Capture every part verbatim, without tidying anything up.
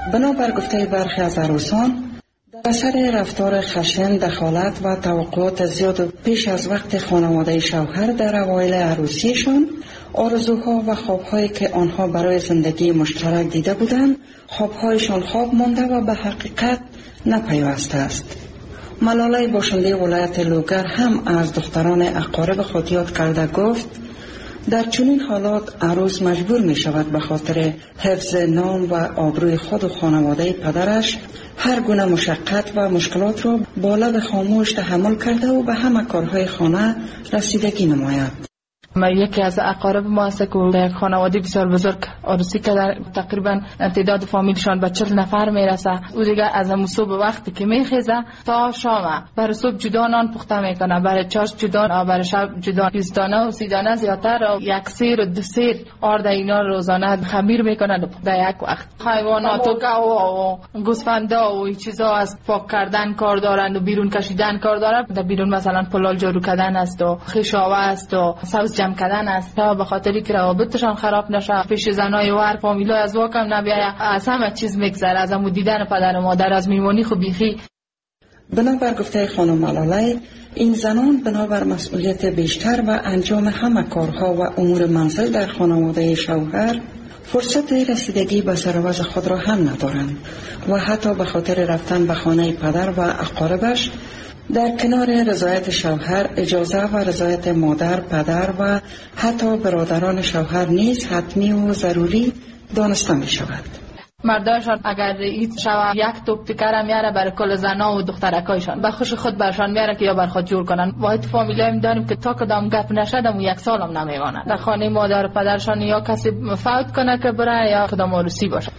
بنابر گفته برخی از عروسان، در اثر رفتار خشن، دخالت و توقعات زیاد و پیش از وقت خانواده شوهر در اوایل عروسیشان، آرزوها و خوابهایی که آنها برای زندگی مشترک دیده بودند، خوابهایشان خواب مانده و به حقیقت نپیوسته است. ملاله باشنده ولایت لوگر هم از دختران اقارب خود یاد کرده گفت: در چنین حالات عروس مجبور می شود به خاطر حفظ نام و آبروی خود و خانواده پدرش هر گونه مشقت و مشکلات را با لب خاموش تحمل کرده و به همه کارهای خانه رسیدگی نماید. ما یکی از اقارب ما است که یک خانواده بسیار بزرگ عروسی که در تقریبا تعداد فامیلشان به چهل نفر میرسه. او دیگه از صبح وقتی که میخیزه تا شام برای صبح جدا نان پخته میکنه، برای چاش جدا، برای شب جدا، بیست دانه و سی دانه زیادتر و یک سیر و دو سیر آرد اینا روزانه خمیر میکنه در یک وقت. حیوانات و گاو و گوسفندا و چیزا از پاک کردن کار دارند و بیرون کشیدن کار دارند. در بیرون مثلا پلال جارو کردن است و خشاوه است و سبز جمع کردن است تا به خاطری که روابطشان خراب نشه، پیش زنای و هر فامیلا از واکم نبیاید، از همه چیز میگذره، از امو دیدن پدر و مادر، از میمونی خو بیخی. بنابر گفته خانم ملاله، این زنان بنابر مسئولیت بیشتر و انجام همه کارها و امور منزل در خانواده شوهر فرصت رسیدگی به سرآوز خود را هم ندارند و حتی به خاطر رفتن به خانه پدر و اقاربش در کنار رضایت شوهر، اجازه و رضایت مادر، پدر و حتی برادران شوهر نیز حتمی و ضروری دانسته می شود. مردایشان اگر ایت شوه یک توپ تکر میاره برای کل زنا و دخترکایشان به خوش خود برشان میاره که یا بر خود جور کنن. واحد فامیلی می داریم که تا کدام گپ نشدم و یک سال هم نمیمانن در خانه مادر و پدرشان، یا کسی فوت کنه که بره یا کدام عروسی باشه.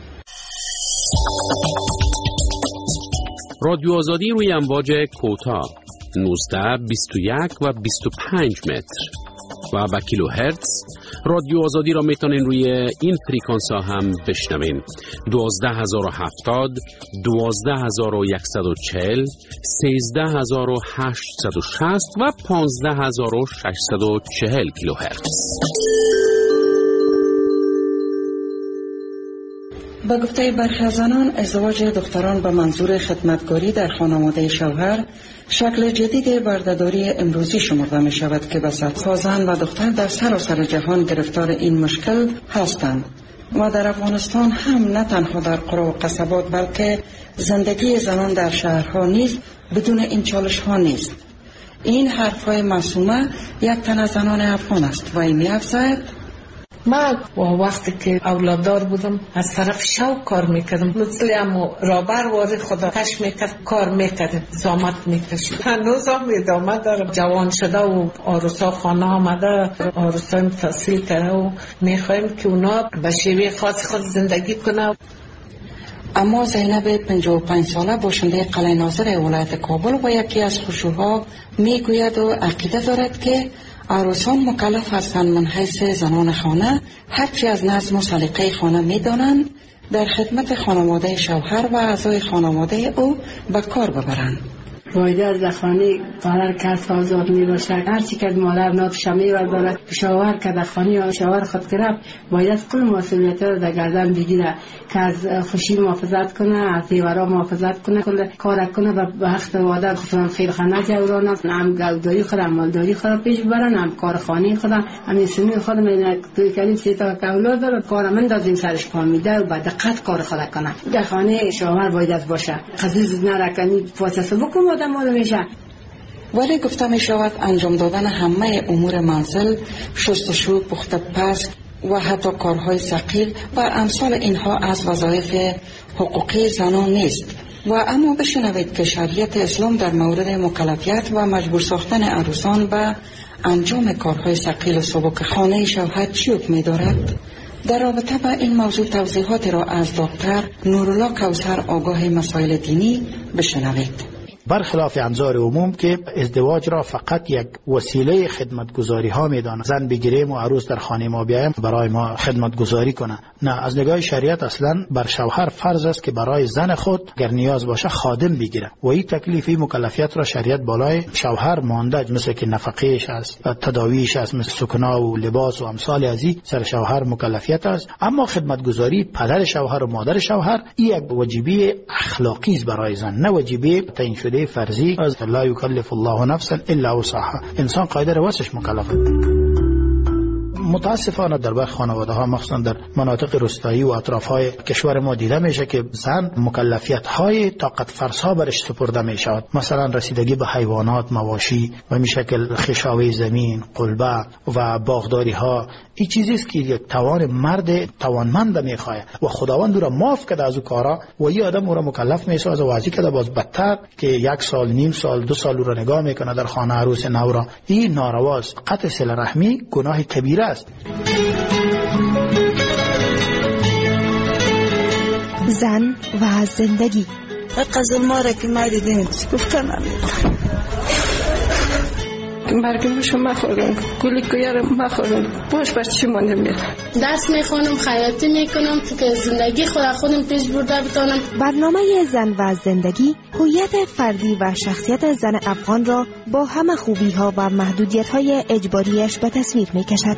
رادیو آزادی روی امواج کوتاه نوزده، بیست و یک و بیست و پنج متر و به کیلو هرتز. رادیو آزادی را میتونین روی این فریکانس ها هم بشنوین: دوازده هزار و هفتاد، دوازده هزار و صد و چهل، سیزده هزار و هشتصد و شصت و پانزده هزار و ششصد و چهل کیلو هرتز. به گفته برخی از زنان، ازدواج دختران به منظور خدمتگاری در خانواده شوهر شکل جدید بردهداری امروزی شمرده می شود که به صدها زن و دختر در سراسر جهان گرفتار این مشکل هستند و در افغانستان هم نه تنها در قرى و قصبات بلکه زندگی زنان در شهرها نیز بدون این چالش ها نیست. این حرفهای معصومه یک تن از زنان افغان است و این می افزاید: من وقتی که اولاددار بودم از طرف شوق کار میکردم، مثل امو رابر واری خدا کش میکرد، کار میکرد، زامت میکشید. هنوز هم ادامه داره. جوان شده و آروسا خانه آمده، آروسا هم تحصیل کرده و میخوایم که اونا به شیوه خاص خود زندگی کنه. اما زینب پنجاه و پنج ساله باشنده قلعه ناظر ولایت کابل و یکی از خشوها میگوید و عقیده دارد که عروسان مکلف هستند من حیث زنان خانه هرچی از نظم و سلیقه خانه میدانند در خدمت خانواده شوهر و اعضای خانواده او به کار ببرند. باید از خانه قرار کرد آزاد می باشد. هرچی که مادر نافش می بردارد شوهر که در خانه شوهر خود گرفت باید کل مسئولیت را در گردن بگیره که از خوشی محافظت کنه، از دیوارا محافظت کنه، کل کار کنه و به وقت وعده خودم خیر خانه جورانه، هم گوداری خودم مالداری خودم پیش برن، هم کار خانه خودم، هم سنی خودم توی کلی سه تا اولاد داره کار من دادیم سرش کار میده و بعد دقت کار خود کنه. در خانه شوهر باید باشه. قضیه نرکنی فاصله بکن ولی گفته می شود انجام دادن همه امور منزل، شستشو، پخت پز و حتی کارهای ثقیل و امثال اینها از وظایف حقوقی زنان نیست. و اما بشنوید که شریعت اسلام در مورد مکلفیت و مجبور ساختن عروسان به انجام کارهای ثقیل و سبک خانه شوهر چی حکم می دارد؟ در رابطه با این موضوع توضیحات را از دکتر نورالله کوثر آگاه مسائل دینی بشنوید. برخلاف انظار عموم که ازدواج را فقط یک وسیله خدمتگزاری ها میدانند. زن بگیریم و عروس در خانه ما بیایم برای ما خدمتگزاری کنه. نه، از نگاه شریعت اصلا بر شوهر فرض است که برای زن خود اگر نیاز باشه خادم بگیره و این تکلیفی مکلفیت را شریعت بالای شوهر مانده، مثل که نفقهش است، تداویش است، مثل سکنا و لباس و امثال از این سر شوهر مکلفیت است. اما خدمتگزاری پدر شوهر و مادر شوهر این یک واجبی اخلاقی است برای زن، نه واجبی تعیین شده فرضی. از لا یکلف الله نفسا الا وسعها، انسان قادر واسش مکلف. متاسفانه در بعض خانواده ها مخصوصا در مناطق روستایی و اطراف های کشور ما دیده میشه که زن مکلفیت های طاقت فرسا برش سپرده میشود. مثلا رسیدگی به حیوانات، مواشی و می شکل خشاوی زمین، قلبه و باغداری ها. این چیزی است که یک توان مرد توانمند میخواد و خداوند او را معاف کرده از او کارا و این آدم او را مکلف میسازه و واضح کرده باز بدتر که یک سال، نیم سال، دو سال او را نگاه میکنه در خانه عروس نو را. این نارواست. قطع صله رحمی گناه کبیره است. زن و زندگی. قزل ماره که ما دیدیم گفتم برگمشو مخورم، گلی کویارم مخورم، باش بر چی مانده میره. دست میخونم، خیاطی میکنم که زندگی خود خودم پیش برده بتانم. برنامه زن و زندگی هویت فردی و شخصیت زن افغان را با همه خوبی ها و محدودیت های اجباریش به تصویر میکشد.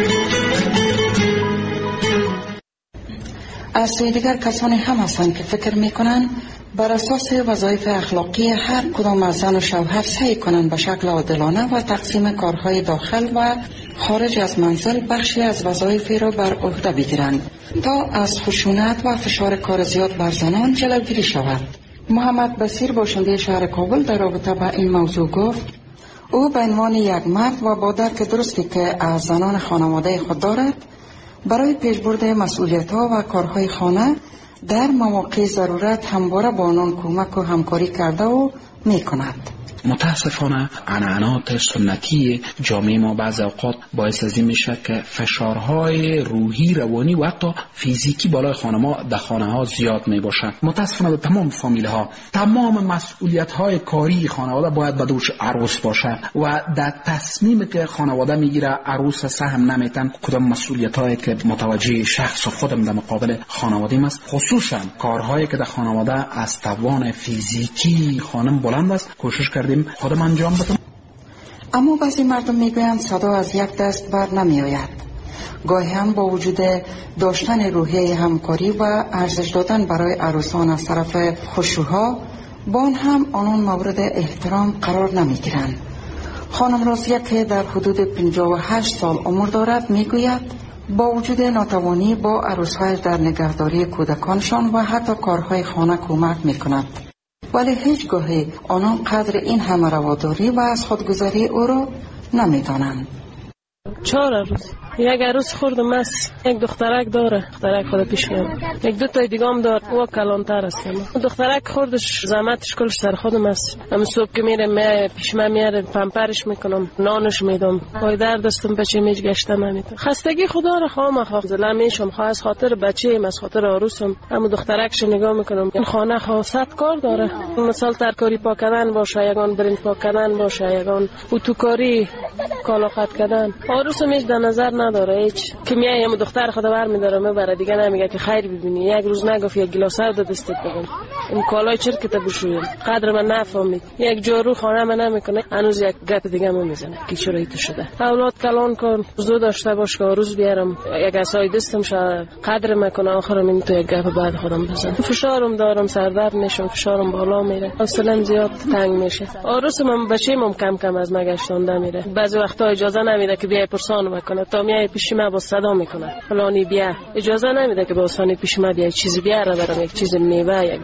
از سوی دیگر کسانی هم هستند که فکر میکنند بر اساس وظایف اخلاقی هر کدام از زن و شوهر سعی کنند به شکل عادلانه و تقسیم کارهای داخل و خارج از منزل بخشی از وظایف را بر عهده بگیرند تا از خشونت و فشار کار زیاد بر زنان جلوگیری شود. محمد بصیر باشنده شهر کابل در رابطه با این موضوع گفت او به عنوان یک مرد و با درک درستی که از زنان خانواده خود دارد برای پیشبرد مسئولیت‌ها و کارهای خانه در مواقع ضرورت همواره با آنان کمک و همکاری کرده و می‌کند. متاسفانه عنعنات سنتی جامعه ما بعض اوقات باعث از این میشه که فشارهای روحی، روانی و حتی فیزیکی بالای خانما در خانه ها زیاد می باشد. متاسفانه به تمام فامیل ها تمام مسئولیت های کاری خانواده باید به دوش عروس باشه و در تصمیمی که خانواده میگیره عروس سهم نمیتن کدام مسئولیت هایی که متوجه شخص و خودم در مقابل خانواده است، خصوصا کارهایی که در خانواده از توان فیزیکی خانم بلند است کوشش کرد خودم انجام بدم. اما بعضی مردم میگویند صدا از یک دست بر نمی آید. گاهی هم با وجود داشتن روحیه همکاری و ارزش دادن برای عروسان از طرف خشوها با آن هم آنان مورد احترام قرار نمی گیرند. خانم رازیه که در حدود پنجاه و هشت سال عمر دارد میگوید با وجود ناتوانی با عروس‌هایش در نگهداری کودکانشان و حتی کارهای خانه کمک میکند، ولی هیچگاهی آنان قدر این همه رواداری و از خودگذری او را نمیدانند. چهار عروس، یک عروس خوردم است، یک دخترک داره، دخترک خود پیش میاد، یک دو تا دیگه هم داره، او کلانتر است. دخترک خوردش زحمتش کلش سر خودم است. هم صبح که میره می پیش من میاره پمپرش میکنم، نانش میدم، پای درد دستم بچه میج گشته نمیتونه. خستگی خدا را خواهم خواهم میشم، خواهم از خاطر بچه ام، از خاطر عروسم. اما دخترکش نگاه میکنم، این خانه خاصت کار داره. مثلا ترکاری پاک کردن باشه، یگان برنج پاک کردن باشه، یگان اتوکاری کالا قطع کردن. عروسم هیچ در نظر نداره، هیچ که میایم دختر خدا برمیداره میبره، دیگه نمیگه که خیر ببینی. یک روز نگفت یک گلاس آب دستت بگم، این کالای چرت که بشویم، قدر من نفهمید. یک جارو خانه من نمیکنه، هنوز یک گپ دیگه من میزنه که چرا ایت شده. اولاد کلان کن، زود داشته باش که روز بیارم یک اسای دستم شه قدر میکنه، آخرم این تو یک گپ بعد خودم بزنم. فشارم دارم، سردرد میشم، فشارم بالا میره، حوصله‌ام زیاد تنگ میشه. عروسم بچه‌م کم کم از مگشتونده میره، بعضی وقتا اجازه نمیده که بیای پرسان بکنه، تا میای پیش ما با صدا میکنه فلانی بیا، اجازه نمیده که با آسانی پیش ما بیای چیزی بیاره برام، یک چیز میوه. یک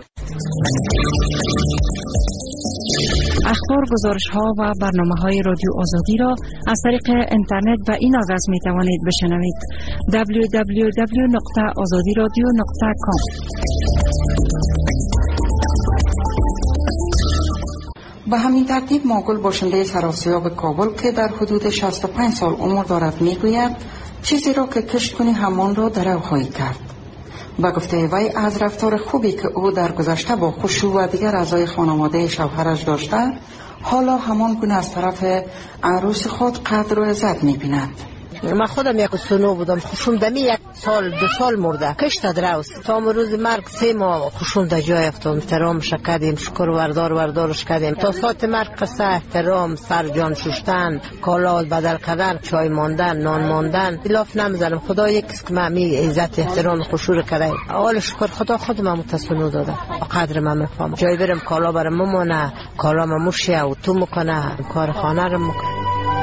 اخبار، گزارش ها و برنامه های رادیو آزادی را از طریق اینترنت و این آدرس می توانید بشنوید: دبلیو دبلیو دبلیو نقطه آزادی رادیو نقطه کام. به همین ترتیب ماگل باشنده سراسیاب کابل که در حدود شصت و پنج سال عمر دارد میگوید چیزی را که کشت کنی همان را درو خواهی کرد. به گفته وی از رفتار خوبی که او در گذشته با خسرو و دیگر اعضای خانواده شوهرش داشته، حالا همان گونه از طرف عروس خود قدر و عزت می‌بیند. من خودم یک سنو بودم، خوشم دمی یک سال دو سال مرده کشت دروس تا روز مرگ سه ماه خوشم در جای افتاد. احترامش کردیم، شکر وردار وردارش کردیم تا ساعت مرگ قصه احترام، سر جان شستن، کالا بدل کردن، چای ماندن، نان ماندن. الاف نمیزنم. خدا یکیست که من می عزت احترام خوشور کرده. اول شکر خدا خود من متسنو داده، قدر من میفهمم. جای برم کالا برم ممونه، کالا من موشه و تو میکنه، کار خانه رو میکنه.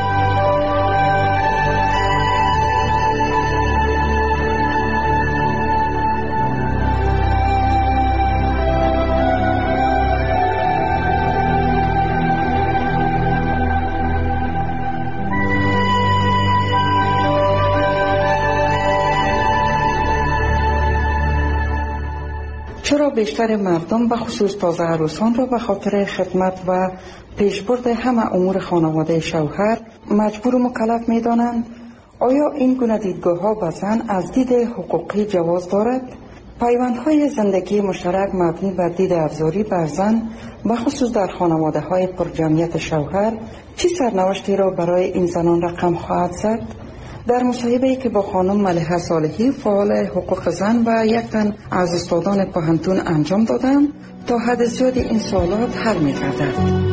چرا بیشتر مردم به خصوص تازه عروسان را به خاطر خدمت و پیشبرد همه امور خانواده شوهر مجبور و مکلف می دانند؟ آیا این گونه دیدگاه ها به زن از دید حقوقی جواز دارد؟ پیوندهای زندگی مشترک مبنی بر دید افزاری بر زن به خصوص در خانواده های پرجمعیت شوهر چه سرنوشتی را برای این زنان رقم خواهد زد؟ در مصاحبه‌ای که با خانم ملیحه صالحی فعال حقوق زن و یک تن از استادان پوهنتون انجام دادم تا حد زیادی این سوالات حل می‌گردد.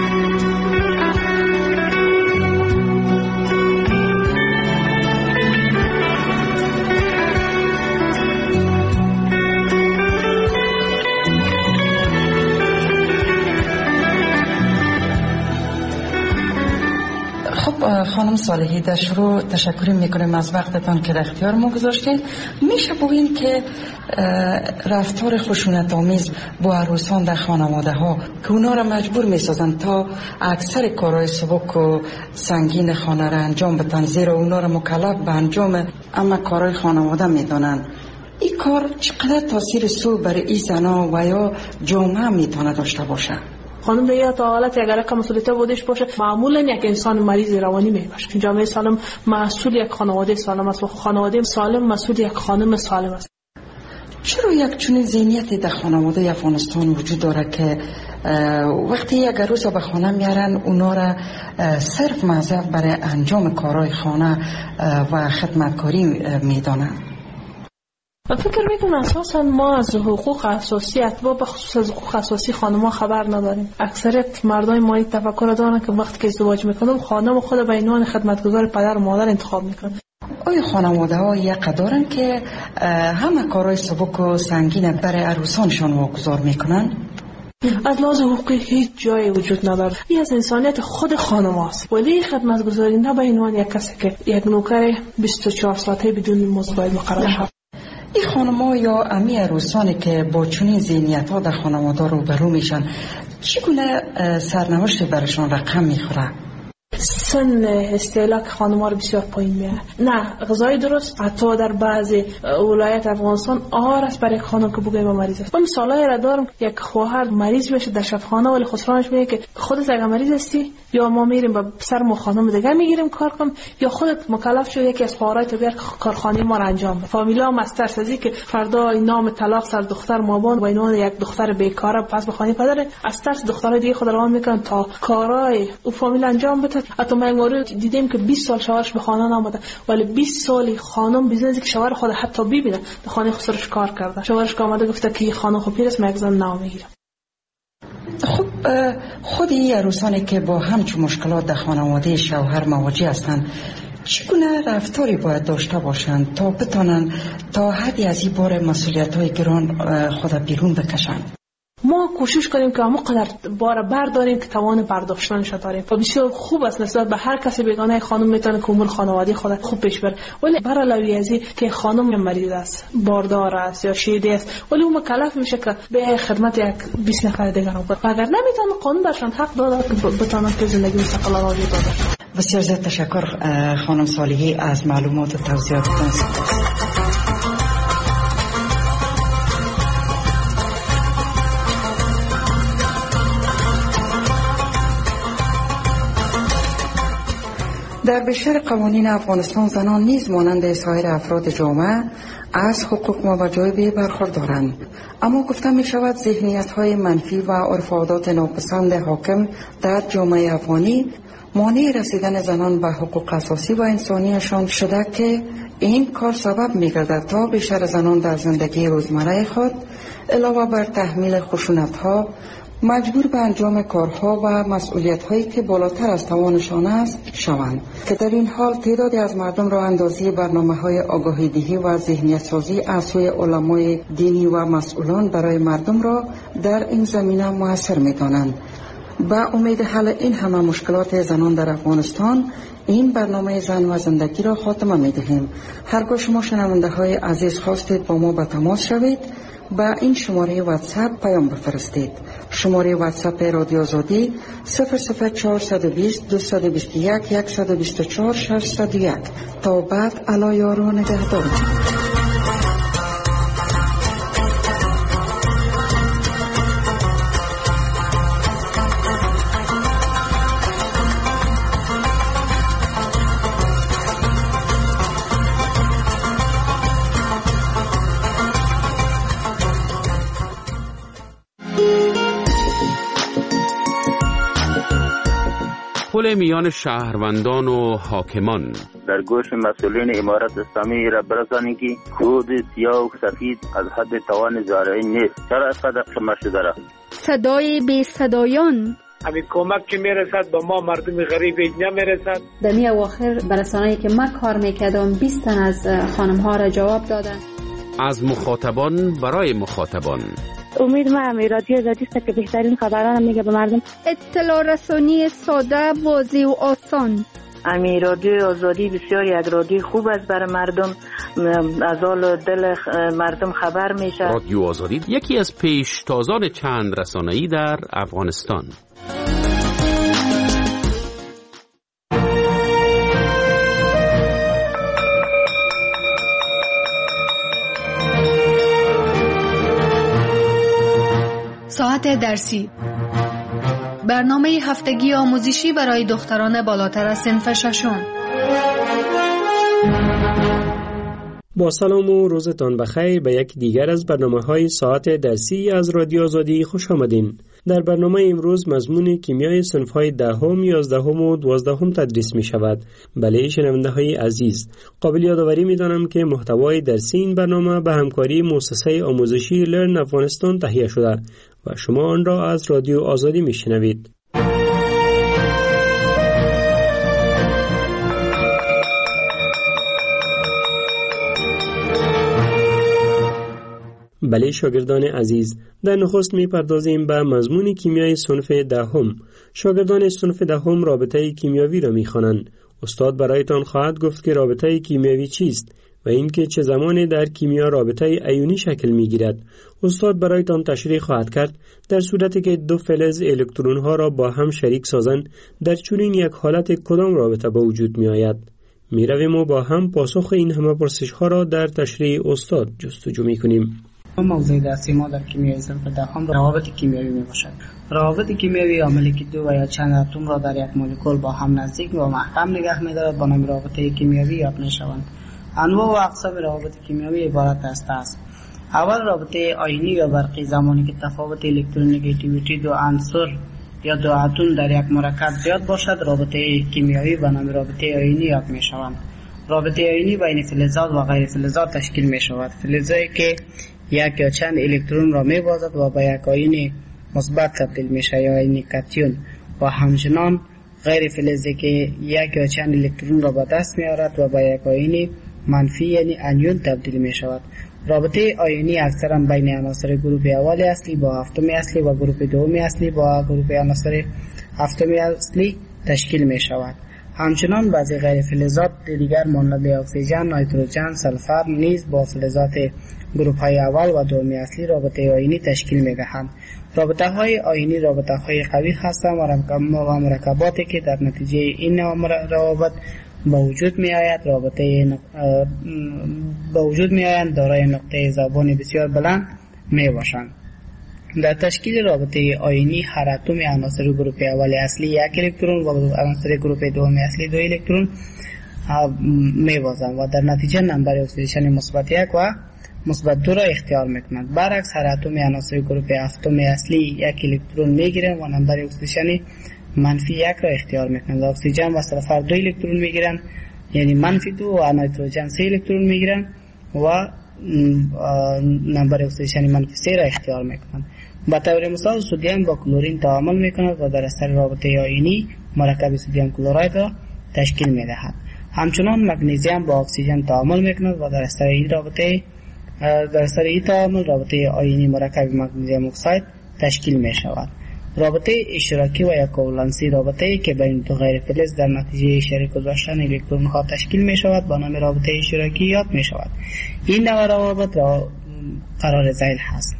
خانم صالحی، در شروع تشکر میکنیم از وقتتان که در اختیار ما گذاشتید. میشه بگوییم که رفتار خشونت آمیز با عروسان در خانواده ها که اونا را مجبور میسازن تا اکثر کارهای سبک و سنگین خانه را انجام بدن، زیرا اونا را مکلف به انجام اما کارهای خانواده میدانن، این کار چقدر تاثیر سو بر این زنا و یا جامعه میتونه داشته باشه؟ خانم دیگه تا حالت اگر یک مسئولیت بودش باشه، معمولا یک انسان مریض روانی میباشه. جامعه سالم مسئول یک خانواده سالم است و خانواده سالم مسئول یک خانم سالم است. چرا یک چنین ذهنیتی در خانواده افغانستان وجود داره که وقتی یک عروس به خانه میارن اونا را صرف موظف برای انجام کارهای خانه و خدمتکاری میدانن؟ فکر میکنم اساسا ما از حقوق اساسی اتباع به خصوص از حقوق اساسی خانم‌ها خبر نداریم. اکثریت مردای ما این تفکر دارن که وقتی که ازدواج میکنم خانم خود به عنوان خدمتگزار پدر و مادر انتخاب میکنن. آیا خانواده ها یک دارن که همه کارهای سبک و سنگین برای عروسانشان واگذار میکنن؟ از لحاظ حقوقی هیچ جایی وجود نداره. این از انسانیت خود خانم هست. ولی خدمتگزاری نه به عنوان یک کسی که یک نوکر بیست و چهار ساعته بدون مزد باید مقرر شود. این خانم‌ها یا امی عروسانی که با چنین ذهنیت‌ها در خانواده روبرو میشن چگونه سرنوشت برشان رقم میخوره؟ سن استهلاک خانم‌ها رو بسیار پایین میاره. نه غذای درست، حتی در بعضی ولایت افغانستان آهار است برای خانم که بگویم مریض است. من مثالایی را دارم، یک خواهر مریض بشه در شفاخانه ولی خسرانش میگه که خودت اگه مریض هستی یا ما میریم با سر ما خانم دیگه میگیریم کار کنم، یا خودت مکلف شو یکی از خواهرای تو بیار کارخانه ما را انجام بده. فامیلا مستر سازی که فردا نام طلاق سر دختر مابان و اینو یک دختر بیکاره پس به خانه پدر از ترس دخترای دیگه خود روان میکنن تا کارای او فامیل انجام بده. حتی ما مورد دیدیم که بیست سال شوهرش به خانه نامده ولی بیست سالی خانم بیزنسی که شوهر خود حتی ببینه در خانه خسرش کار کرده. شوهرش که آمده گفته که خانم خب پیرست من یک زن نام میگیرم. خب خود این عروسانی که با همچون مشکلات در خانواده شوهر مواجه هستند چگونه رفتاری باید داشته باشند تا بتانند تا حدی از این بار مسئولیت‌های گران خود بیرون بکشند؟ ما کوشش کنیم که همونقدر بار برداریم که توان برداشتنش داریم و بسیار خوب است نسبت به هر کسی بیگانه خانم میتونه که امور خانوادگی خود خوب پیش بره. ولی بر علاوه از این که خانم مریض است، باردار است یا شیده است ولی اون مکلف میشه که به خدمت یک بیست نفر دیگر رو بده. اگر نمیتونه قانون برشان حق داده که بتونن که زندگی مستقلانه را داشته باشند. بسیار زیاد تشکر خانم صالحی از معلومات و توضیحاتتان. در بیشتر قوانین افغانستان زنان نیز مانند سایر افراد جامعه از حقوق موجب برخوردارند، اما گفته می شود ذهنیت های منفی و عرف و عادات ناپسند حاکم در جامعه افغانی مانع رسیدن زنان به حقوق اساسی و انسانیشان شده که این کار سبب می گردد تا بیشتر زنان در زندگی روزمره خود علاوه بر تحمیل خشونت ها مجبور به انجام کارها و مسئولیت هایی که بالاتر از توانشان است شوند، که در این حال تعدادی از مردم را اندازی برنامه های آگاهی دهی و ذهنیت سازی از سوی علمای دینی و مسئولان برای مردم را در این زمینه موثر می دانند. با امید حل این همه مشکلات زنان در افغانستان این برنامه زن و زندگی را خاتمه می دهیم. هرگاه شما شنونده های عزیز خواستید با ما به تماس شوید، با این شماره واتساپ پیام بفرستید. شماره واتساپ رادیو آزادی صفر صفر چهار دو صفر دو دو یک یک دو چهار شش صفر یک. تا بعد الا یارو نگهدار. پل میان شهروندان و حاکمان. در گوش مسئولین امارت اسلامی را برسانید که خود سیاه و سفید از حد توان زارعی نیست. چرا اینقدر کم شده را؟ صدای بی صدایان. همین کمک که میرسد به ما مردم غریب نمیرسد. در می اواخر برسانه‌ای که من کار میکردم بیست تن از خانم ها را جواب دادن. از مخاطبان برای مخاطبان. امید ما همی رادیو آزادی است که بهترین خبران میگه به مردم. اطلاع رسانی ساده، واضح و آسان. امی رادیو آزادی بسیار یک رادیو خوب است برای مردم، از حال دل مردم خبر میشه. رادیو آزادی یکی از پیشتازان چند رسانه‌ای در افغانستان. ساعت درسی، برنامه هفتگی آموزشی برای دختران بالاتر از صنف ششم. با سلام و روزتان بخیر به یک دیگر از برنامه‌های ساعت درسی از رادیو آزادی خوش آمدین. در برنامه امروز مضمون کیمیای صنف‌های دهم، یازدهم و دوازدهم تدریس می شود. بله شنونده‌های عزیز، قابل یادآوری می‌دانم که محتوای درسی این برنامه به همکاری مؤسسه آموزشی لرن افغانستان تهیه شده و شما آن را از رادیو آزادی می‌شنوید. بله شاگردان عزیز، در نخست می‌پردازیم به مضمون کیمیای صنف دهم. شاگردان صنف دهم رابطه کیمیاوی را می‌خوانند. استاد برایتان خواهد گفت که رابطه کیمیاوی چیست و اینکه چه زمانی در کیمیا رابطه ایونی شکل می‌گیرد. استاد برایتان تشریح خواهد کرد در صورتی که دو فلز الکترون‌ها را با هم شریک سازند در چنین یک حالت کدام رابطه به وجود می‌آید. می‌رویم و با هم پاسخ این همه پرسش‌ها را در تشریح استاد جستجو می‌کنیم. موضوع درسی ما در کیمیای صنف دهم روابط کیمیایی میباشد. روابط کیمیایی عاملی که دو و یا چند اتم را در یک مولکول با هم نزدیک و محکم نگه می‌دارد با نام رابطه کیمیایی یاد می‌شوند. انواع و اقسام روابط کیمیایی عبارت است است اول رابطه آیونی یا برقی، زمانی که تفاوت الکترونگیتیویتی دو عنصر یا دو اتم در یک مرکب زیاد باشد رابطه کیمیایی به نام رابطه آیونی یاد می‌شوند. رابطه آیونی بین فلزات و غیر فلزات تشکیل می‌شود. فلزایی که یک یا چند الکترون را می‌بازد و به یک آیون مثبت تبدیل میشه یا آیون کاتیون، و همچنان غیر فلزی که یک یا چند الکترون را به دست می‌آورد و به یک آیون منفی یعنی انیون تبدیل می‌شود. رابطه آیونی اکثرا بین عناصر گروه اول اصلی با هفتم اصلی و گروه دوم اصلی با گروه عناصر هفتم اصلی تشکیل می‌شود. همچنان بعضی غیر فلزات دیگر مانند اکسیژن، نیتروژن، سلفر نیز با فلزات گروه‌های اول و دوم اصلی رابطه آیونی تشکیل می‌دهند. رابطه‌های آیونی رابطه‌های قوی هستند و مرکباتی که در نتیجه این روابط با وجود می‌آید رابطه نق... با وجود می‌آیند دارای نقطه ذوبان بسیار بلند می‌باشند. در تشکیل رابطه آیونی هر اتم عناصر گروه اول اصلی یک الکترون و عناصر گروه دوم اصلی دو الکترون می‌بازند و در نتیجه نمبر اکسیدیشن مثبت یک و مثبت دو را اختیار میکنند. برعکس هر اتم عناصر گروه هفتم اصلی یک الکترون میگیرند و نمبر اکسیدیشن منفی یک را اختیار میکنند. اکسیژن و سلفر دو الکترون میگیرند، یعنی منفی دو، و نیتروژن سه الکترون میگیرند و نمبر اکسیدیشن منفی سه را اختیار میکنند. به طور مثال سدیم با کلورین تعامل میکند و در اثر رابطه آیونی مرکب سدیم کلراید را تشکیل میدهد. همچنان مگنیزیم با اکسیژن تعامل میکند و در اثر این رابطه در اثر این تعامل رابطه آیونی مرکب مگنیزیم اکساید تشکیل می شود. رابطه اشتراکی و یا کوولنسی رابطه‌ای که بین دو غیر فلز در نتیجه شریک گذاشتن الکترون ها تشکیل می شود با نام رابطه اشتراکی یاد می شود. این نوع روابط را قرار ذیل هست.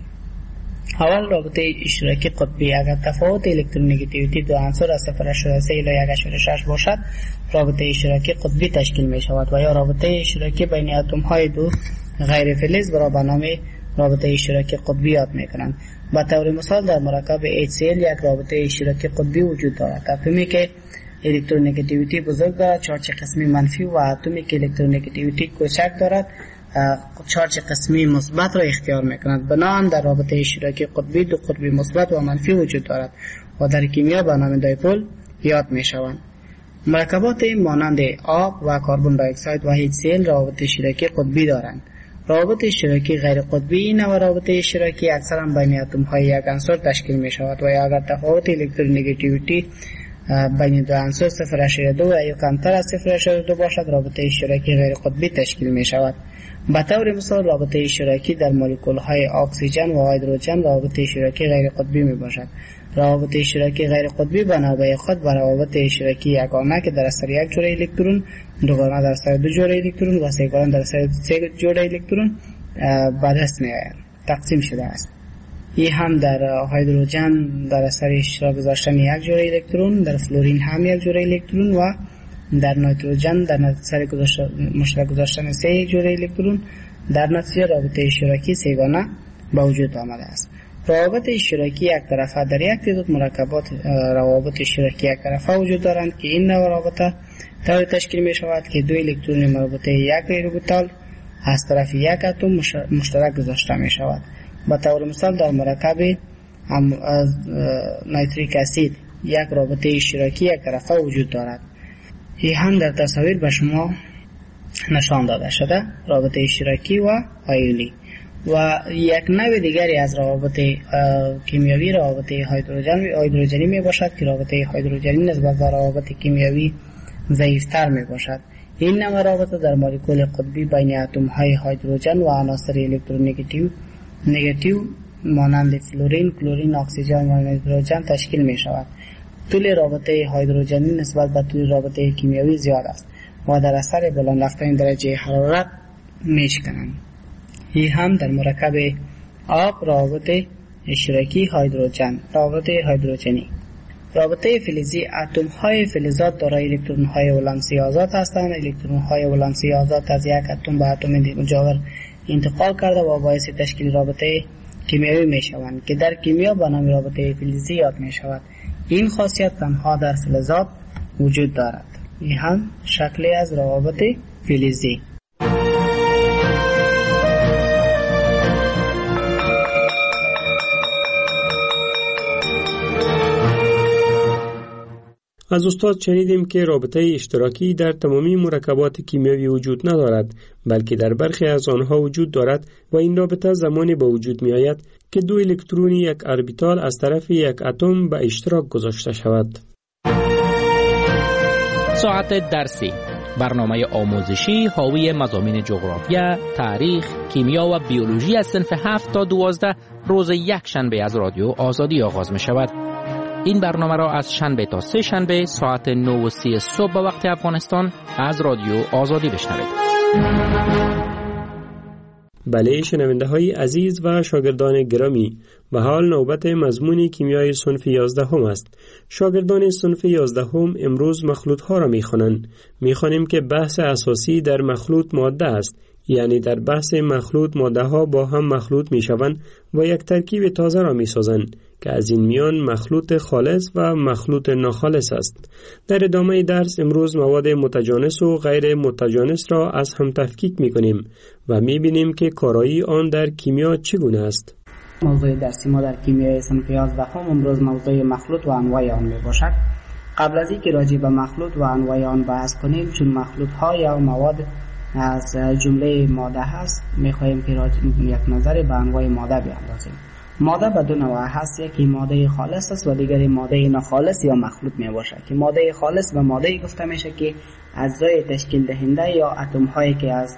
اول رابطه اشتراکی قطبی، اگر تفاوت الکترونگیتیویتی دو عنصر از صفر ممیز سه الی یک ممیز شش باشد رابطه اشتراکی قطبی تشکیل می شود و یا رابطه اشتراکی بین اتم های دو غیر فلز را به نام رابطه اشتراکی قطبی یاد می کنند. به طور مثال در مرکب اچ سی ال یک رابطه اشتراکی قطبی وجود دارد. اتمی که الکترونگیتیویتی بزرگ دارد چارج قسمی منفی و اتمی که الکترونگیتیویتی کوچک دارد چارج قسمی مثبت را اختیار میکند. بنابراین در رابطه اشتراکی قطبی دو قطب مثبت و منفی وجود دارد و در کیمیا به نام دایپول یاد میشوند. مرکبات مانند آب و کربن دی اکساید و اچ سی ال رابطه اشتراکی قطبی دارند. رابطه اشتراکی غیر قطبی این و رابطه اشتراکی اکثرا بین اتم های یک عنصر تشکیل می شود و اگر تفاوت الکترونگیتیویتی بین دو عنصر صفر ممیز دو یا کمتر از صفر ممیز دو باشد رابطه اشتراکی غیر قطبی تشکیل می شود. به طور مثال رابطه اشتراکی در مولکول های اکسیژن و هیدروژن رابطه اشتراکی غیر قطبی می باشد. روابط اشتراکی غیر قطبی به نوبه خود به روابط اشتراکی یگانه که در اثر یک جوره الکترون، دوگانه در اثر دو جوره الکترون و سه‌گانه در اثر سه جوره الکترون به دست می‌آید تقسیم شده است. این هم در هیدروژن در اثر اشتراک گذاشتن یک جوره الکترون، در فلورین هم یک جوره الکترون و در نیتروژن در اثر مشترک گذاشتن سه جوره الکترون در نتیجه رابطه اشتراکی سه‌گانه به وجود آمده است. روابط اشتراکی یک طرفه در یک تعداد مرکبات روابط اشتراکی یک طرفه وجود دارند که این نوع رابطه طوری تشکیل می شود که دو الکترون مربوطه یک اوربیتال از طرف یک اتم مشترک گذاشته می شود. به طور مثال در مرکب نیتریک اسید یک رابطه اشتراکی یک طرفه وجود دارد. این هم در تصاویر به شما نشان داده شده رابطه اشتراکی و آیونی. و یک نوع دیگری از روابط کیمیایی روابط هیدروژن هیدروژنی می باشد که رابطه هیدروژنی نسبت به روابط کیمیایی ضعیفتر می باشد. این نوع رابطه در مولکول قطبی بین اتم های هیدروژن و عناصر الکترونگیتیو نگاتیو مانند فلورین، کلورین، اکسیژن و نیتروژن تشکیل می شود. طول رابطه هیدروژنی نسبت به طول رابطه کیمیایی زیاد است و در اثر بلند رفتن درجه حرارت می شکنند. این هم در مرکب آب روابط اشتراکی هیدروژن رابطه هیدروژنی. رابطه فلزی اتم های فلزات دارای الکترون های ولانسی آزاد هستند. الکترون های ولانسی آزاد از یک اتم به اتم مجاور انتقال کرده و باعث تشکیل رابطه کیمیایی می شوند که در کیمیا به نام رابطه فلزی یاد می شود. این خاصیت تنها در فلزات وجود دارد. این هم شکلی از روابط فلزی. از استاد شنیدیم که رابطه اشتراکی در تمامی مرکبات کیمیایی وجود ندارد بلکه در برخی از آنها وجود دارد و این رابطه زمانی به وجود می آید که دو الکترون یک اربیتال از طرف یک اتم به اشتراک گذاشته شود. ساعت درسی برنامه آموزشی حاوی مضامین جغرافیا، تاریخ، کیمیا و بیولوژی از صنف هفت تا دوازده روز یک شنبه از رادیو آزادی آغاز می شود. این برنامه را از شنبه تا سه شنبه ساعت نه و سی صبح به وقت افغانستان از رادیو آزادی بشنوید. بله شنونده های عزیز و شاگردان گرامی، به حال نوبت مضمون کیمیای صنف یازده هم است. شاگردان صنف یازده هم امروز مخلوط ها را می خوانند. می خوانیم که بحث اساسی در مخلوط ماده است یعنی در بحث مخلوط ماده ها با هم مخلوط می شوند و یک ترکیب تازه را می سازند که از این میان مخلوط خالص و مخلوط ناخالص است. در ادامه درس امروز مواد متجانس و غیر متجانس را از هم تفکیک می کنیم و می بینیم که کارایی آن در کیمیا چگونه است. موضوع درسی ما در کیمیای صنف یازده هم امروز موضوع مخلوط و انواع آن می باشد. قبل از اینکه راجع به مخلوط و انواع آن بحث کنیم، چون مخلوط ها یا مواد از جمله ماده هست، می خواهیم که راجع یک نظر به انواع ماده بیاندازیم. ماده به دو نوع هست، یکی ماده خالص است و دیگری ماده ناخالص یا مخلوط می باشد. که ماده خالص به ماده گفته میشه که اجزای تشکیل دهنده یا اتم هایی که از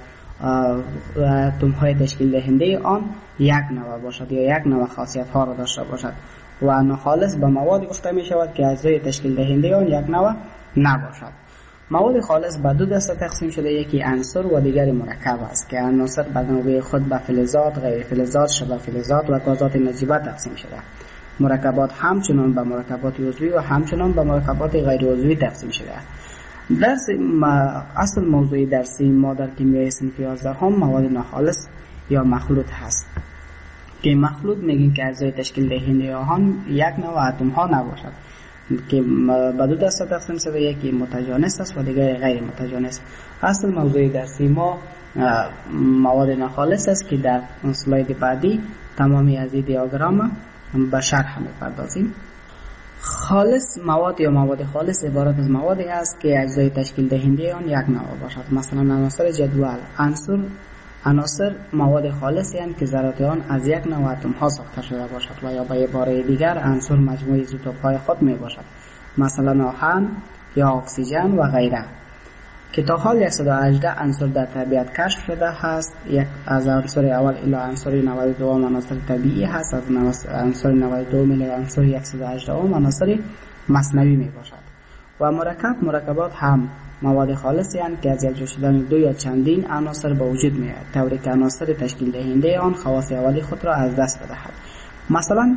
اتم های تشکیل دهنده آن یک نوع باشد یا یک نوع خاصیت ها را داشته باشد. و ناخالص به مواد گفته می شود که اجزای تشکیل دهنده آن یک نوع نباشد. مواد خالص به دو دسته تقسیم شده، یکی عنصر و دیگری مرکب است که عناصر به نوبه خود به فلزات، غیر فلزات، شبه فلزات و گازات نجیبه تقسیم شده. مرکبات همچنان به مرکبات عضوی و همچنان به مرکبات غیر عضوی تقسیم شده. درس اصل موضوع درسی ما در کیمیای صنف یازده هم مواد ناخالص یا مخلوط هست که مخلوط میگیم که اجزای تشکیل دهنده آن یک نوع اتم ها نباشد که به دو دسته تقسیم شده، یکی متجانس است و دیگری غیر متجانس. اصل موضوع درسی ما مواد ناخالص است که در اسلاید بعدی تمامی از این دیاگرام به شرح می‌پردازیم. خالص مواد یا مواد خالص عبارت از موادی است که اجزای تشکیل دهنده آن یک نوع باشد. مثلا عناصر جدول عنصر عناصر مواد خالصی هستند که ذرات آن از یک نوع اتم ها ساخته شده باشد و یا به عباره دیگر عنصر مجموعه ایزوتوپ های خود می باشد، مثلا آهن یا اکسیژن و غیره، که تا حال صد و هجده عنصر در طبیعت کشف شده است. یک از عنصر اول الی عنصر نود و دو عناصر طبیعی هست، از عنصر نود و دو الی عنصر صد و هجده عناصر مصنوعی می باشد. و مرکب مرکبات هم مواد خالصی هستند که از یک جا شدن دو یا چندین عناصر به وجود می آید، طوری که عناصر تشکیل دهنده آن خواص اولی خود را از دست بدهد. مثلا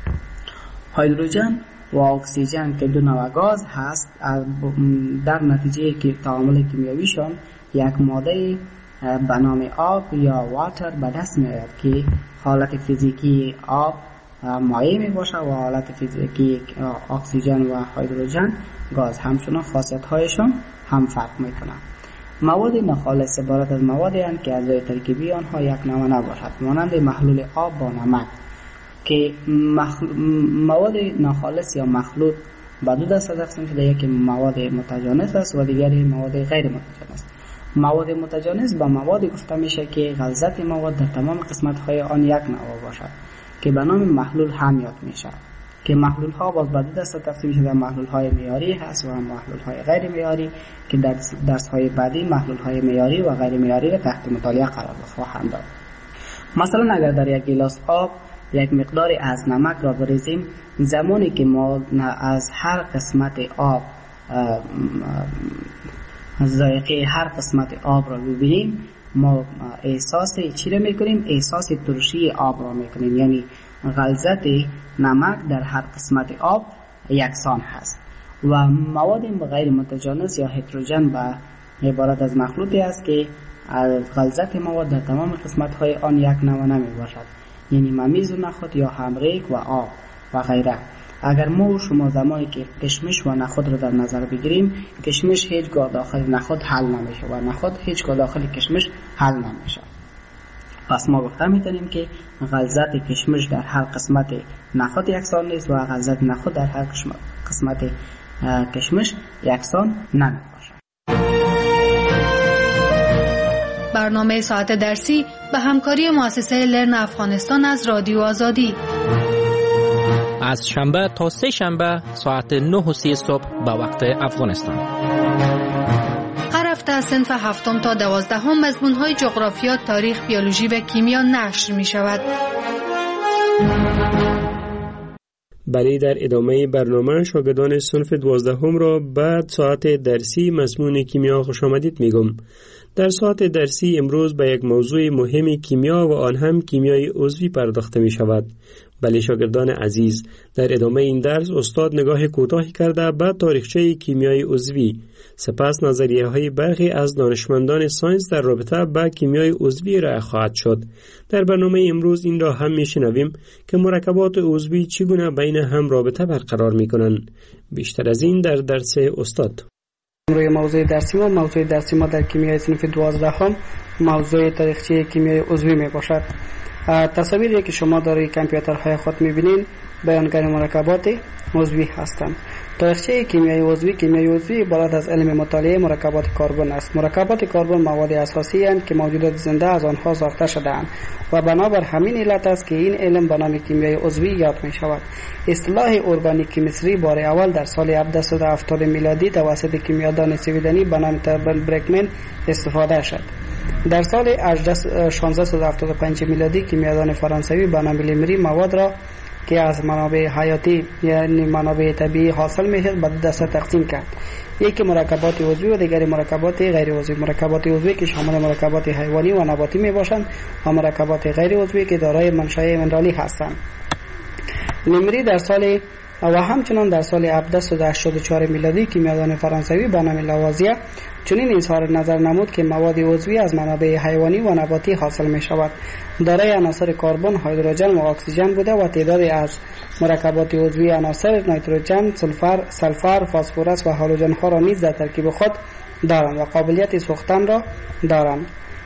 هیدروژن و اکسیژن که دو نوع گاز هست، در نتیجه که تعامل کیمیاییشان یک ماده به نام آب یا واتر به دست می آید که حالت فیزیکی آب مایع می باشد و حالت فیزیکی اکسیژن و هیدروژن گاز. همچنان خاصیت هایشان هم فرق می کنند. مواد ناخالص عبارت از موادی هستند که اجزای ترکیبی آنها یک نوع نباشد، مانند محلول آب با نمک. که مخل... مواد ناخالص یا مخلوط به دو دسته تقسیم شده، یکی مواد متجانس است و دیگری مواد غیر متجانس. مواد متجانس با مواد گفته میشه که غلظت مواد در تمام قسمت های آن یک نوع باشد که به نام محلول هم یاد میشه. که محلول ها باز به دو دسته تقسیم شده، محلول های معیاری هست و محلول های غیر معیاری که در درس های بعدی محلول های معیاری و غیر معیاری را تحت مطالعه قرار خواهند داد. مثلا اگر در یک گیلاس آب یک مقداری از نمک را بریزیم، زمانی که ما از هر قسمت آب ذائقه هر قسمت آب را ببینیم، ما احساس چی را میکنیم؟ احساس ترشی آب را میکنیم، یعنی غلظت نمک در هر قسمت آب یکسان هست. و مواد غیر متجانس یا هتروژن به عبارت از مخلوطی است که غلظت مواد در تمام قسمت های آن یک نوع نمی باشد، یعنی ممیز و نخود یا همریک و آب و غیره. اگر ما و شما زمانی که کشمش و نخود رو در نظر بگیریم، کشمش هیچگاه داخل نخود حل نمیشه و نخود هیچگاه داخل کشمش حل نمیشه. پس ما گفته میتونیم که غلظت کشمش در هر قسمت نخود یکسان نیست و غلظت نخود در هر قسمت کشمش یکسان نمیباشه. برنامه ساعت درسی به همکاری مؤسسه لرن افغانستان از رادیو آزادی از شنبه تا سه شنبه ساعت نه و سی صبح به وقت افغانستان. هر هفته از صنف هفتم تا دوازدهم مضمون‌های جغرافیا، تاریخ، بیولوژی و کیمیا نشر می شود. بله، در ادامه برنامه شاگردان صنف دوازدهم را بعد ساعت درسی مضمون کیمیا خوش آمدید میگم. در ساعت درسی امروز به یک موضوع مهم کیمیا و آن هم کیمیای عضوی پرداخته می شود. بله شاگردان عزیز، در ادامه این درس استاد نگاه کوتاهی کرده به تاریخچه کیمیای عضوی، سپس نظریه های برخی از دانشمندان ساینس در رابطه با کیمیای عضوی ارائه خواهد شد. در برنامه امروز این را هم میشنویم که مرکبات عضوی چگونه بین هم رابطه برقرار میکنند. بیشتر از این در درس استاد. روی موضوع درسی ما موضوع درسی ما در کیمیای صنف دوازدهم موضوع تاریخچه کیمیای عضوی می باشد. تصاویری که شما در کامپیوترهای خود می‌بینید بیانگر مرکبات عضوی هستند. تاریخچه کیمیای عضوی کیمیای عضوی عبارت از علم مطالعه مرکبات کربن است. مرکبات کربن مواد اساسی اند که موجودات زنده از آنها ساخته شده‌اند و بنابر همین علت است که این علم به نام کیمیای عضوی یاد می‌شود. اصطلاح ارگانیک کیمستری بار اول در سال هفتصد و هفتاد میلادی توسط کیمیادان سویدنی به نام تربل برکمن استفاده شد. در سال شانزده و هفتاد و پنج میلادی کیمیادان فرانسوی به نام لیمری مواد را که از منابع حیاتی یعنی منابع طبیعی حاصل میشد به دو دسته تقسیم کرد. یکی مرکبات عضوی و دیگری مرکبات غیر عضوی. مرکبات عضوی که شامل مرکبات حیوانی و نباتی میباشند و مرکبات غیر عضوی که دارای منشأ منرالی هستند. لیمری در سال و همچنان در سال هفتصد و هشتاد و چهار میلادی کیمیادان فرانسوی به نام لاوازیه چنین اظهار نظر نمود که مواد عضوی از منابع حیوانی و نباتی حاصل می شود. دارای عناصر کربن، هیدروژن و اکسیژن بوده و تعدادی از مرکبات عضوی عناصر نیتروژن، سولفر، سلفر، فسفرس و هالوژن ها را نیز در ترکیب خود دارند و قابلیت سوختن را دارند.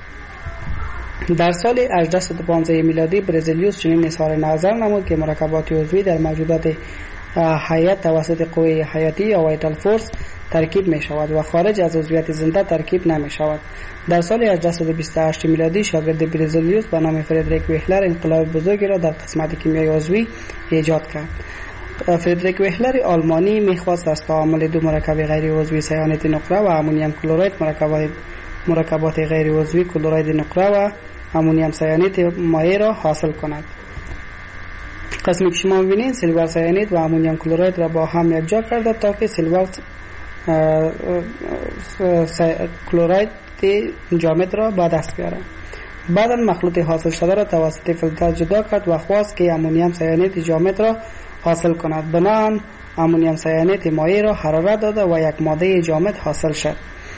در سال هجده و پانزده میلادی برزیلیوس چنین اظهار نظر نمود که مرکبات عضوی در موجودات حیات توسط قوه حیاتی یا وایتال فورس ترکیب می شود و خارج از عضویت زنده ترکیب نمی شود. در سال هجده و بیست و هشت میلادی شاگرد برزیلیوس به نام فردریک وهلر انقلاب بزرگی را در قسمت کیمیای عضوی ایجاد کرد. فردریک وهلر آلمانی میخواست از تعامل دو مرکب غیر عضوی سیانت نقره و امونیم کلراید مرکبات مرکبات غیر عضوی کلراید نقره و امونیم سیانت مایع را حاصل کند. قسمی که شما می‌بینید سیلور سیانید و امونیم کلراید را با هم یکجا کرده تا که سیلور کلراید جامد را به دست بیاره. بعدا مخلوط حاصل شده را توسط فیلتر جدا کرد و خواست که امونیم سیانید جامد را حاصل کند. بنابراین امونیم سیانید مایع را حرارت داده و یک ماده جامد حاصل شد.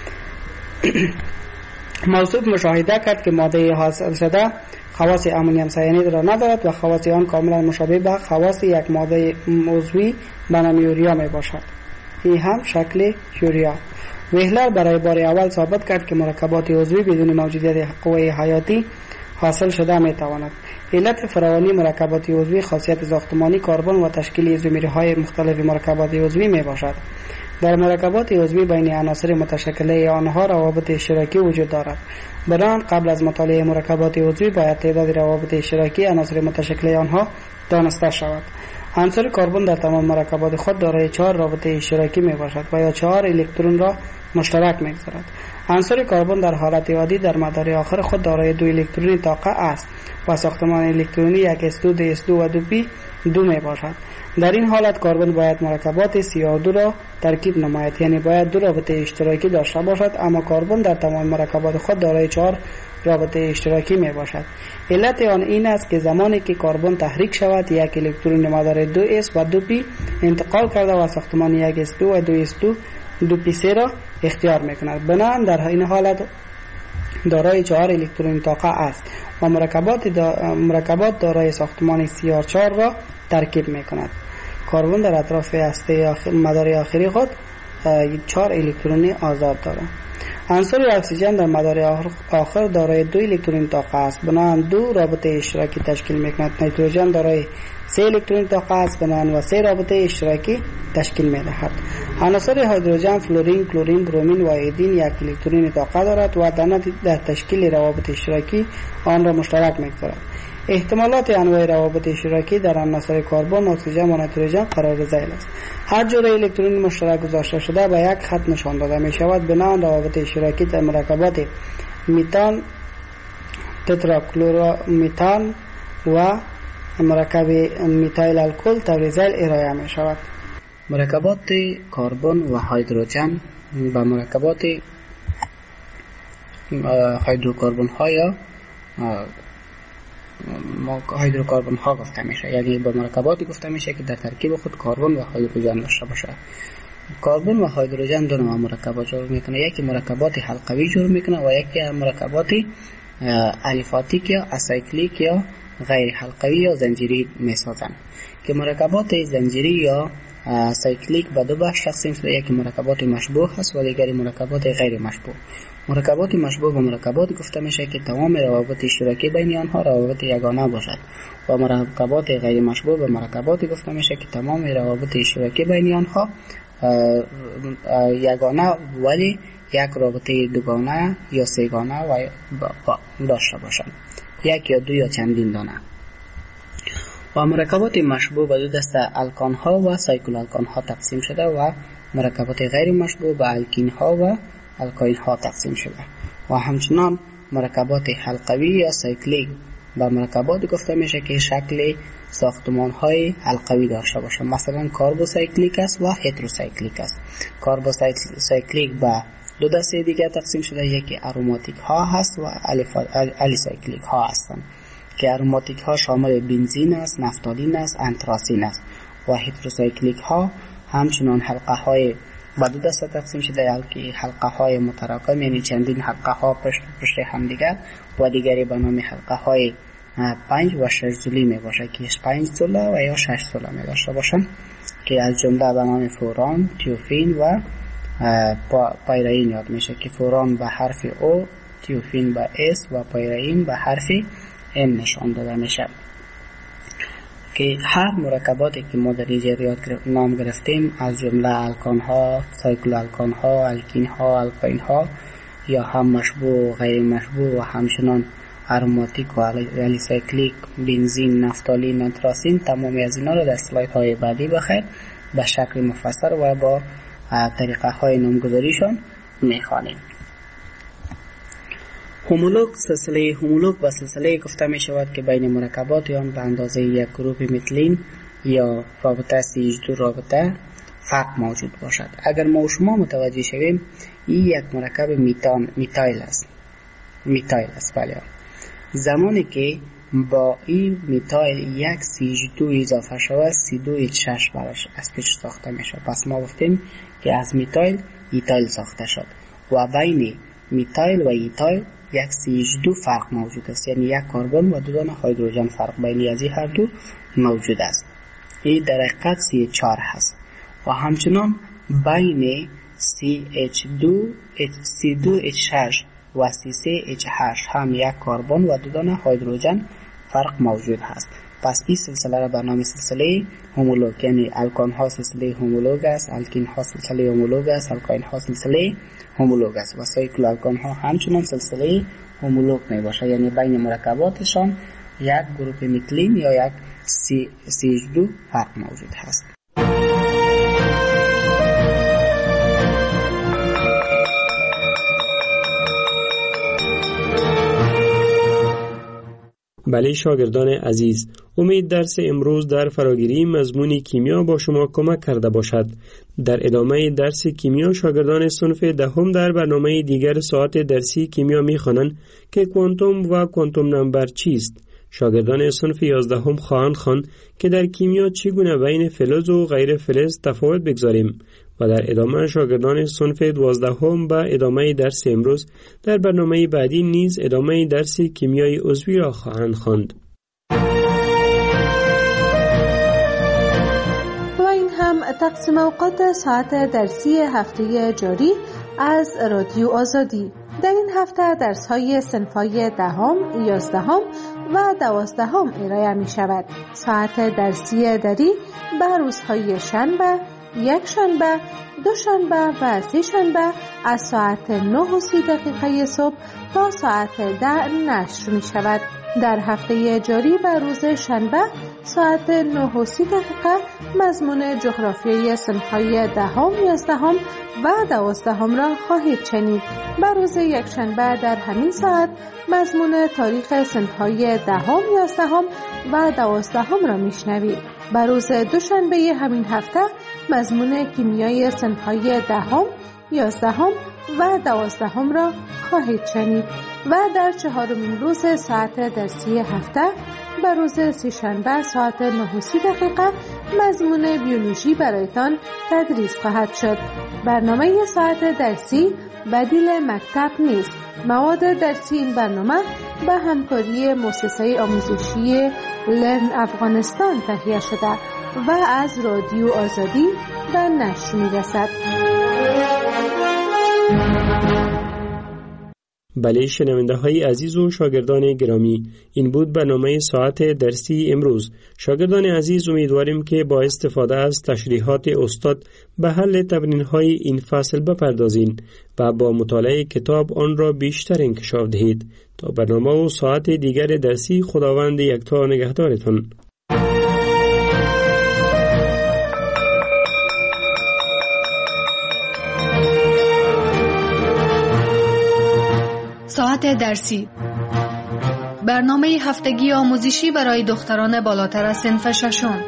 موصوف مشاهده کرد که ماده حاصل شده خواص امونیم سیانید را ندارد و خواص آن کاملا مشابه به خواص یک ماده عضوی به نام یوریا می باشد. این هم شکل یوریا. وهلر برای بار اول ثابت کرد که مرکبات عضوی بدون موجودیت قوه حیاتی حاصل شده می تواند. علت فراوانی مرکبات عضوی خاصیت ساختمانی کربن و تشکیل ایزومری های مختلف مرکبات عضوی می باشد. در مرکبات عضوی بین عناصر متشکله آنها روابط اشتراکی وجود دارد. بران قبل از مطالعه مرکبات عضوی باید تعداد روابط اشتراکی عناصر متشکله آنها دانسته شود. عنصر کربن در تمام مرکبات خود دارای چهار رابطه اشتراکی می باشد و یا چهار الکترون را مشترک می‌گذارد. عنصر کربن در حالت عادی در مدار آخر خود دارای دو الکترون طاقه است و ساختمان الکترونی یک اس دو، دی اس دو و دو پی دو می باشد. در این حالت کربن باید مرکبات سی او دو را ترکیب نماید، یعنی باید دو رابطه اشتراکی داشته باشد، اما کربن در تمام مرکبات خود دارای چهار رابطه اشتراکی می باشد. علت آن این است که زمانی که کربن تحریک شود یک الکترون مدار دو اس و دو پی انتقال کرده و ساختمان یک اس دو و دو اس دو دو پی سه را اختیار می کند. بنابراین در این حالت دارای چهار الکترون طاقه است و مرکبات دا مرکبات دارای ساختمان سی آر چهار را ترکیب می کند. کربن در اطراف هسته آخر مدار آخری خود چهار الکترون آزاد دارد. عنصر اکسیژن در مدار آخر دارای دو الکترون طاقه است، بنابراین دو رابطه اشتراکی تشکیل می کند. نیتروژن دارای سه الکترون طاقه است، بنابراین و سه رابطه اشتراکی تشکیل می دهد. عناصر هیدروژن، فلورین، کلورین، برومین و ایودین یک الکترون طاقه دارد و در تشکیل روابط اشتراکی آن را مشترک می گذارد. احتمالات انواع روابط اشتراکی در عناصر کربن، اکسیژن و نیتروژن قرار ذیل است. هر جور الکترون مشترک گذاشته شده به یک خط نشان داده می شود. بنابراین روابط اشتراکی در مرکبات میتان، تتراکلورو میتان و مرکب میتایل الکل طور ذیل ارائه می شود. مرکبات کربن و هیدروژن با مرکبات هیدروکربن ها یا ما هیدروکاربن ها گفته میشه، یعنی به مرکباتی گفته میشه که در ترکیب خود کربن و هیدروژن داشته باشه. کربن و هیدروژن دو نوع مرکبات جور میکنه، یکی مرکبات حلقوی جور میکنه و یکی مرکبات الیفاتیک یا اسایکلیک یا غیر حلقوی یا زنجیری میسازن. که مرکبات زنجیری یا سایکلیک به دو بخش تقسیم شده، یکی مرکبات مشبوه هست و دیگری مرکبات غیر مشبوه. مرکبات مشبوه و مرکبات گفته میشه که تمام روابط اشتراکی بین آنها روابط یگانه باشد و مرکبات غیر مشبوه و مرکبات گفته میشه که تمام روابط اشتراکی بین آنها یگانه ولی یک رابطه دوگانه یا سه‌گانه و داشته باشند، یک یا دو یا چندین دانه. و مرکبات مشبوه به دو دسته الکان ها و سایکل الکان ها تقسیم شده و مرکبات غیر مشبوه به الکین ها و الکاین ها تقسیم شده. و همچنان مرکبات حلقوی یا سایکلیک به مرکبات گفته میشه که شکل ساختمان های حلقوی داشته باشه، مثلا کاربوسایکلیک است و هتروسایکلیک است. کاربوسایکلیک به دو دسته دیگه تقسیم شده، یکی اروماتیک ها هست و الیسایکلیک ها هستند که اروماتیک ها شامل بنزین است، نفتالین است، انتراسین است. و هتروسایکلیک ها همچنان حلقه های به دو دسته تقسیم شده، یکی حلقه های متراکم یعنی چندین حلقه ها پشت پشت هم دیگر و دیگری به نام حلقه های پنج و شش زولی می باشه که پنج زوله و یا شش زوله می داشته باشن که از جمله به نام فوران، تیوفین و پایرین یاد میشه که فوران به حرف او، تیوفین به اس و پایرین به حرف ام نشان داده میشه. که هر مرکباتی که ما در اینجا نام گرفتیم از جمله الکان ها، سایکل الکان ها، الکین ها، الکاین ها یا هم مشبوه و غیر مشبوه و همچنان اروماتیک و الیسایکلیک، بنزین، نفتالین، انتراسین، تمامی از اینا رو در اسلاید های بعدی بخیر به شکل مفصل و با طریقه های نامگذاریشان میخوانیم. هومولوگ، سلسله هومولوگ و سلسله گفته می شود که بین مرکبات آن به اندازه یک گروه متلین یا رابطه سی اچ دو رابطه فرق موجود باشد. اگر ما و شما متوجه شویم این یک مرکب میتان میتایل است. میتایل است بله. زمانی که با این میتایل یک سی اچ دو اضافه شود سی دو اچ شش براش از پیش ساخته می شود. پس ما گفتیم که از میتایل ایتایل ساخته شد و بین میتایل و ایتایل یک سی اچ دو فرق موجود است، یعنی یک کربن و دو دانه هیدروژن فرق بین از این هر دو موجود است. این در حقیقت سی اچ چهار هست. و همچنان بین سی اچ دو سی دو اچ شش و سی سه اچ هشت هم یک کربن و دو دانه هیدروژن فرق موجود هست. پس این سلسله را به نام سلسله هومولوگ، یعنی الکان ها سلسله هومولوگ است، الکین ها سلسله هومولوگ است، الکاین ها سلسله هومولوگ است و سایکل الکان ها همچنان سلسله هومولوگ می باشه، یعنی بین مرکباتشان یک گروه متلین یا یک سی اچ دو فرق موجود هست. بله شاگردان عزیز، امید درس امروز در فراگیری مضمون کیمیا با شما کمک کرده باشد. در ادامه درس کیمیا شاگردان صنف دهم در برنامه دیگر ساعت درسی کیمیا می‌خوانند که کوانتوم و کوانتوم نمبر چیست. شاگردان صنف یازدهم خواهند خواند که در کیمیا چگونه بین فلز و غیر فلز تفاوت بگذاریم و در ادامه شاگردان صنف دوازدهم با ادامه درس امروز در برنامه بعدی نیز ادامه درس کیمیای عضوی را خواهند خواند. و این هم تقسیم اوقات ساعت درسی هفته جاری از رادیو آزادی. در این هفته درس‌های صنف‌های دهم، یازدهم و دوازدهم ارائه می‌شود. ساعت درسی دری به روزهای شنبه، یک شنبه، دو شنبه و سه شنبه از ساعت نه و سی دقیقه صبح تا ساعت ده نشر می شود. در هفته جاری به روز شنبه ساعت نه و سی دقیقه مضمون جغرافیای صنف‌های دهم، یازدهم و دوازدهم را خواهید شنید. به روز یک شنبه در همین ساعت مضمون تاریخ صنف‌های دهم، یازدهم و دوازدهم را میشنوید. به روز دوشنبه همین هفته مضمون کیمیای صنف‌های دهم، یازدهم و دوازدهم را خواهید شنید. و در چهارمین روز ساعت درسی هفته و روز سه‌شنبه ساعت نه و سی دقیقه مضمون بیولوژی برایتان تدریس خواهد شد. برنامه ساعت درسی بدیل مکتب نیست. مواد درسی این برنامه به همکاری مؤسسه آموزشی لرن افغانستان تهیه شده و از رادیو آزادی به نشر می‌رسد. بله شنونده های عزیز و شاگردان گرامی، این بود برنامه ساعت درسی امروز. شاگردان عزیز، امیدواریم که با استفاده از تشریحات استاد به حل تمرین های این فصل بپردازین و با مطالعه کتاب آن را بیشتر انکشاف دهید. تا برنامه و ساعت دیگر درسی، خداوند یکتا نگهدارتان. ساعت درسی، برنامه هفتگی آموزشی برای دختران بالاتر از صنف ششم.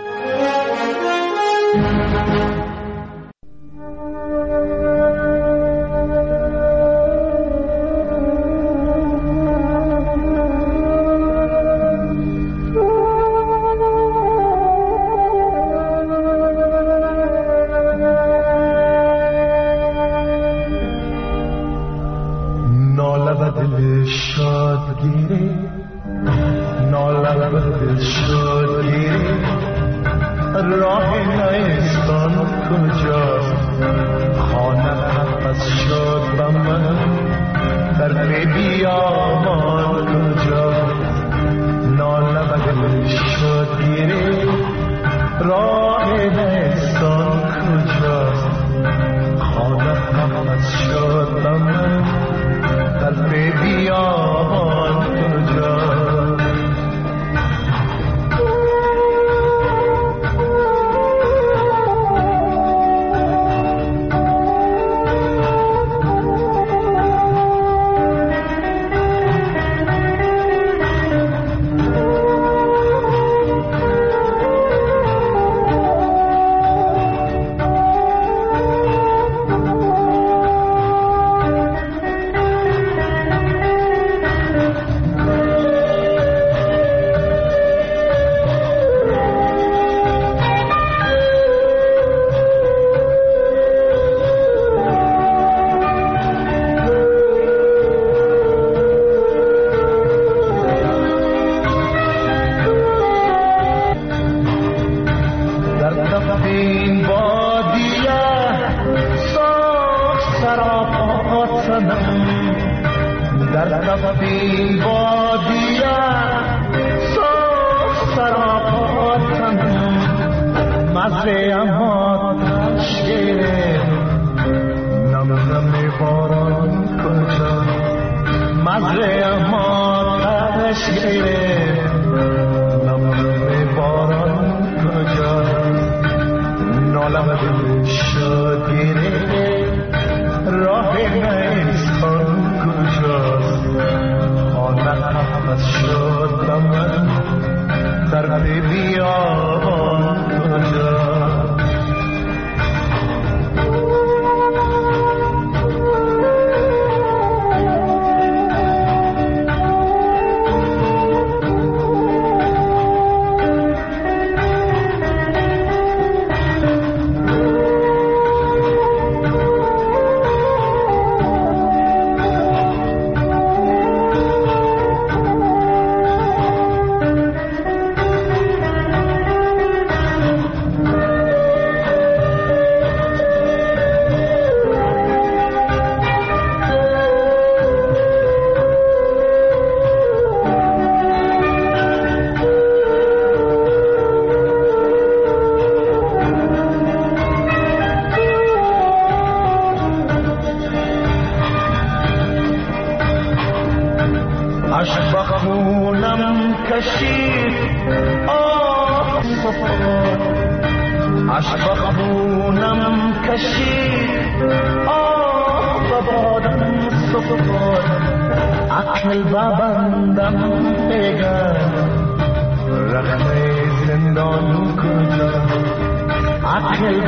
عقل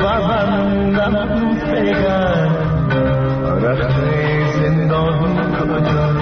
ببندم پیگر رخت زندان کجا